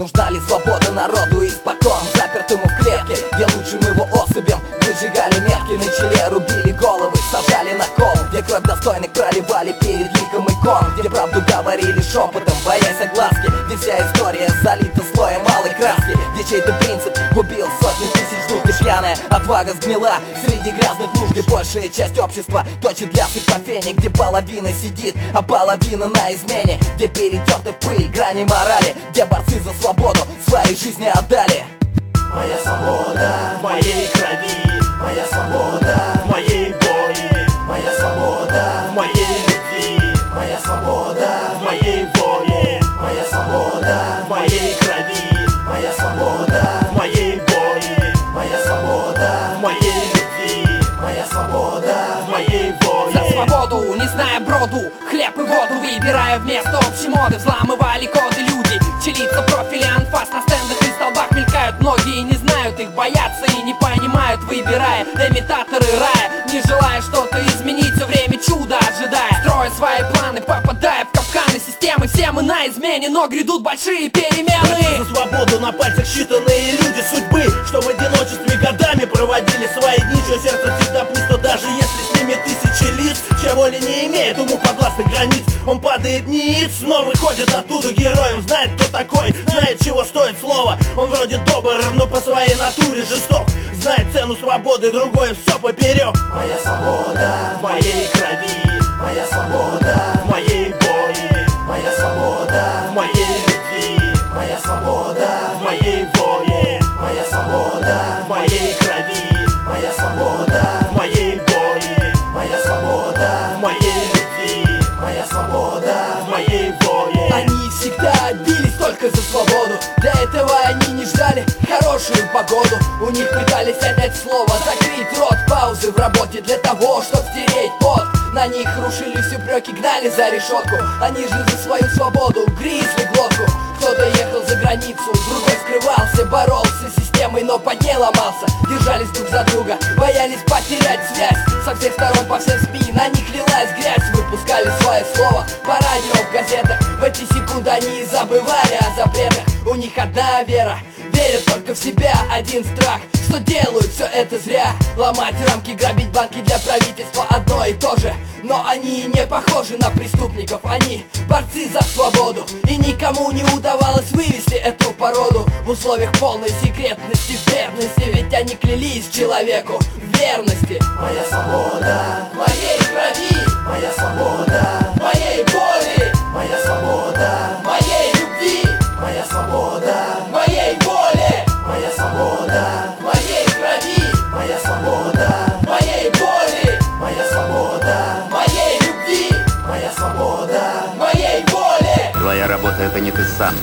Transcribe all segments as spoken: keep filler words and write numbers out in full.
Нужна ли свобода народу испокон, запертому в клетке, где лучшим его особям выжигали метки, на челе рубили головы, сажали на кол, где кровь достойных проливали перед ликом икон, где правду говорили шепотом, боясь огласки, где вся история залита слоем малой краски, где чей-то принцип убил сотни тысяч душ, где пьяная отвага сгнила среди грязных луж, где большая часть общества точит лясы по фене, где половина сидит, а половина на измене, где перетерты пыль грани морали, где борцы за свободу своей жизни отдали. Моя свобода в моей крови, моя свобода в моей боли, моя свобода в моей любви, моя свобода в моей воле, моя свобода в моей крови, моя свобода в моей боли, моя свобода в моей любви, моя свобода в моей воле. За свободу, не зная броду, хлеб и воду выбирая вместо общей моды, взламывали коды люди, челица профили анфас на стендах и столбах мелькают. Многие не знают их, боятся и не понимают, выбирая имитаторы рая, не желая что-то изменить, все время чудо ожидая, строя свои планы, попадая в капканы системы. Все мы на измене, но грядут большие перемены. Борцы за свободу на пальцах считанные люди судьбы, что в одиночестве годами проводили свои дни, чье сердце всегда пусто, даже если с ними тысячи лиц, чья воля не имеет уму подвластных границ. Он падает ниц, но выходит оттуда героем, знает, кто такой, знает, чего стоит слово. Он вроде добр, но по своей натуре жесток, знает цену свободы, другое все поперек. Моя свобода в моей крови, моя свобода в моей боли, моя свобода в моей любви, моя свобода в моей воле, моя свобода в моей крови, моя свобода в моей боли, моя свобода в моей любви, моя свобода в моей воле. Они всегда бились только за свободу, для этого они не ждали хорошую погоду. У них пытались отнять слово, закрыть рот, паузы в работе для того, чтоб стереть пот. На них рушились упреки, гнали за решетку, они же за свою свободу грызли глотку. Кто-то ехал за границу, другой скрывался, боролся с системой, но под ней ломался. Держались друг за друга, боялись потерять связь. Со всех сторон по всем СМИ на них лилась грязь. Выпускали свое слово по радио, в газетах. В эти секунды они забывали о запретах. У них одна вера, верят только в себя, один страх, что делают все это зря. Ломать рамки, грабить банки для правительства одно и то же. Но они не похожи на преступников, они борцы за свободу. И никому не удавалось вывести эту породу в условиях полной секретности, верности. Ведь они клялись человеку в верности. Моя свобода В моей крови, моя свобода в моей боли, моя свобода в моей любви, моя свобода в моей воле, моя свобода в моей крови, моя свобода в моей боли, моя свобода в моей любви, моя свобода в моей воле. Твоя работа — это не ты сам,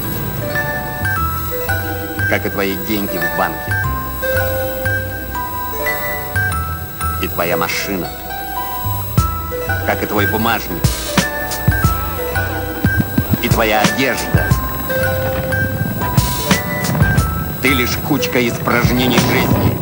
как и твои деньги в банке, и твоя машина, как и твой бумажник, и твоя одежда. Ты лишь кучка испражнений жизни.